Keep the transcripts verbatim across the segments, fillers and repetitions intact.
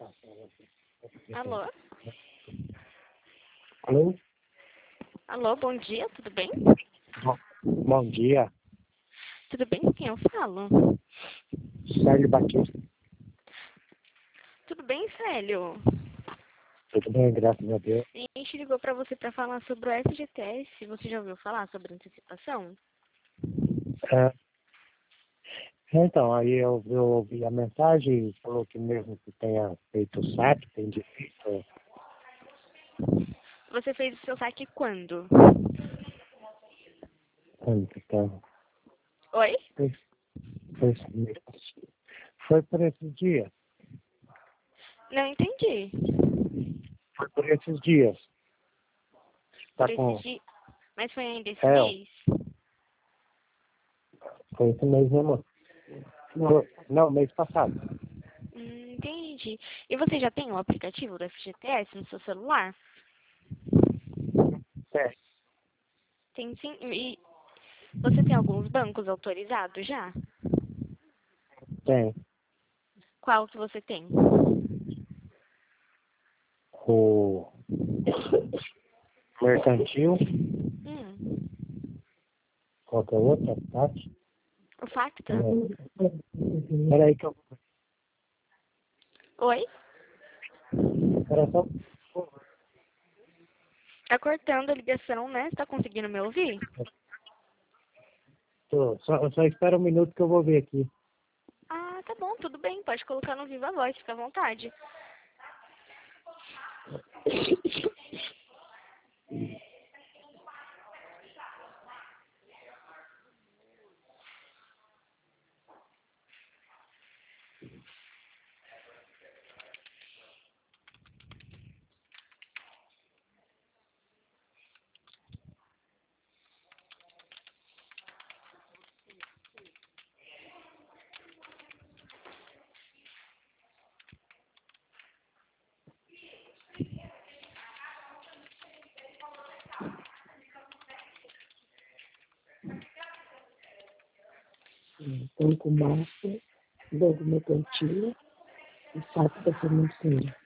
Alô? Alô? Alô, bom dia, tudo bem? Bom, bom dia. Tudo bem com quem eu falo? Célio Batista. Tudo bem, Célio? Tudo bem, graças a Deus. A gente ligou pra você pra falar sobre o F G T S. Você já ouviu falar sobre antecipação? É, então, aí eu, eu ouvi a mensagem e falou que mesmo que tenha feito o saque, tem direito. Você fez o seu saque quando? Então, Oi? foi, foi, foi por esses dias. Não entendi. Foi por esses dias. Tá Por esse com. dia... Mas foi ainda esse É, mês? foi esse mês mesmo. Não, não, mês passado. Hum, entendi. E você já tem o aplicativo do F G T S no seu celular? É, Tem sim. E você tem alguns bancos autorizados já? tem. Qual que você tem? O mercantil, Hum, qualquer outra, tá? o Facta? É. Peraí que eu. Oi? Era só. Tá cortando a ligação, né? Você tá conseguindo me ouvir? Tô, só, só espera um minuto que eu vou ver aqui. Ah, tá bom, tudo bem. Pode colocar no Viva Voz, fica à vontade. Então, com massa, logo mercantil, e saco da sementinha.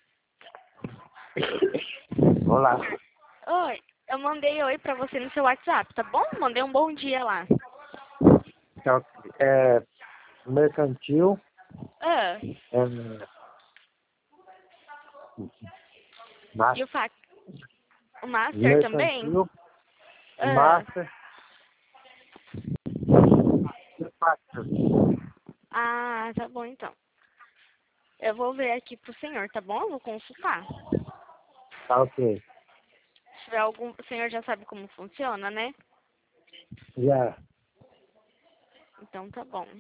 Olá. Oi, eu mandei oi pra você no seu WhatsApp, tá bom? Mandei um bom dia lá. Então, é, mercantil, Ah, é, ma- e o Fac... O Master também? mercantil, Ah, master e factor. ah, tá bom então. Eu vou ver aqui pro senhor, tá bom? Eu vou consultar. Tá ok. Se tiver algum... O senhor já sabe como funciona, né? Já. Então tá bom.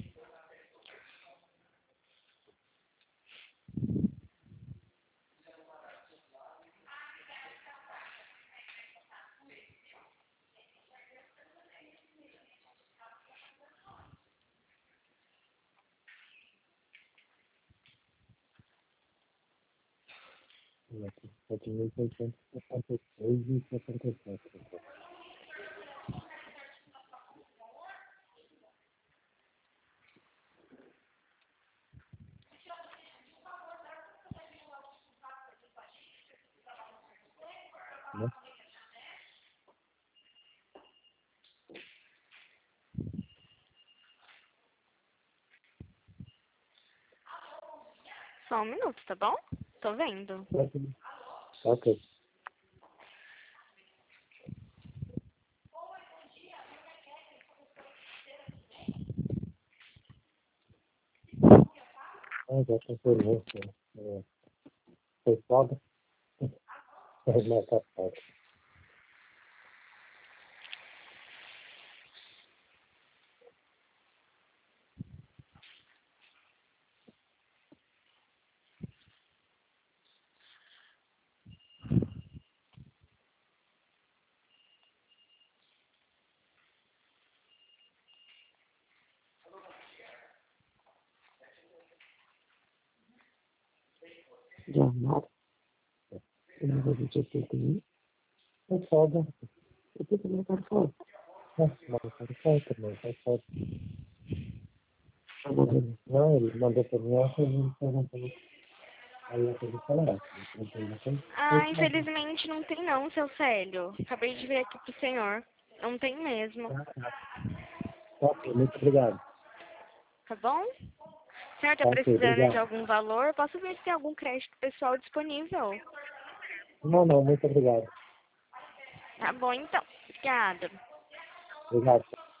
sete mil seiscentos e sessenta e seis e sessenta e sete. Né? Só um minuto, tá bom? Tô vendo. Tá ok. Ah, já confirmou. É, foi foda. É, mas tá certo. De armário, eu não vou dizer que eu tenho. É foda. Eu tenho que levar fora. É, mas tá certo, mas tá certo. Eu vou ver. Não, ele mandou pra mim, eu falei, não, não, não. Aí eu tenho que falar. Não tem, não tem. Ah, infelizmente não tem não, seu Célio. Acabei de ver aqui pro senhor. Não tem mesmo. Ah, tá. Ok, muito obrigado. Tá bom? O senhor tá Ok, precisando obrigado. de algum valor? Posso ver se tem algum crédito pessoal disponível. Não, não, muito obrigado. Tá bom, então. Obrigada. Obrigado.